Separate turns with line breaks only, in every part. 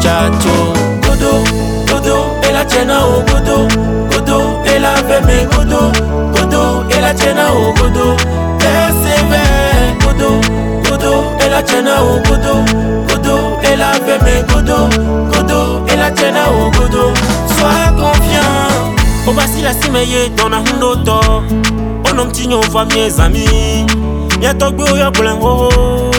chacho. Godo, godo, et la tienne au godo. Godo, et la veme godo. Godo, et la tienne au godo. Persévère, godo, godo, et la tienne au godo. Godo, et la veme godo. Godo, et la tienne au godo. Sois confiant. Obasi la simeye dans la hundoto. On m'tinho voit mes amis. Y'a togbo ya blanco.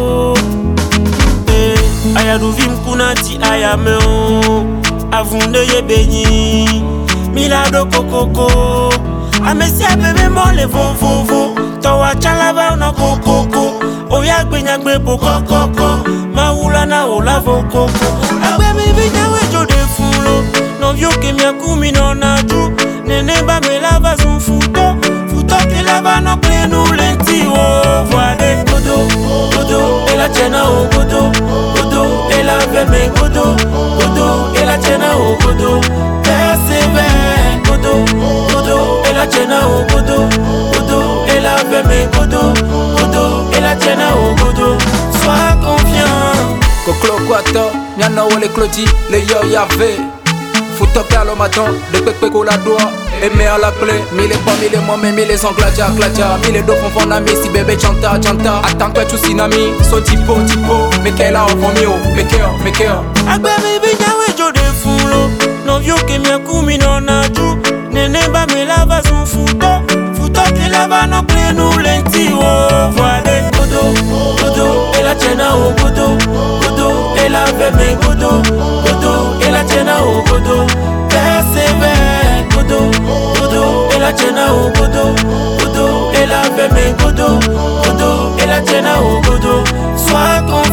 Aya duvim kunati aya meo. Avunde ye benyi. Milado kokoko. Amesia bebe mole vo vo vo. Towa chalava no kokoko. Oya gbenya gbe pokoko. Maula na ola vo koko. Agbe mi binya wejo de fulo. No vyo ke mi akumi no naju. Nene ba me lava zun futo. Futo ke lava no plenu lenti o. Voile godo, godo, et la tienne au godo. Godo, et la veme godo. Godo, et la tienne au godo. Persévère, godo, godo, et la tienne au godo. Godo, et la veme godo. Godo, et la tienne au godo. Sois confiant.
Koklo kwato, nyana wole kloti, le yo yave. Fouto kalo maton, de pekpe ko la doa. Aimé à la clé, mille pas, mille moi, mais mille sans gladia, gladia. Mille dos font fond ami, si bébé chanta, chanta. Attends toi tu sinami, so tipo, tipo. Mais qu'elle a enfant mio, mais cœur.
Agbe mi binya wejo de fulo. No vyo ke mi akumi no naju. Nene ba me lava zun futo. Futo ke lava no plenu lenti o. Voile godo, godo, et la tienne au godo. Godo, et la veme godo. Godo, et la tienne au godo. Persévère, godo, godo, et la tienne au godo. Godo, et la veme godo. Godo, et la tienne au godo. Sois confiant.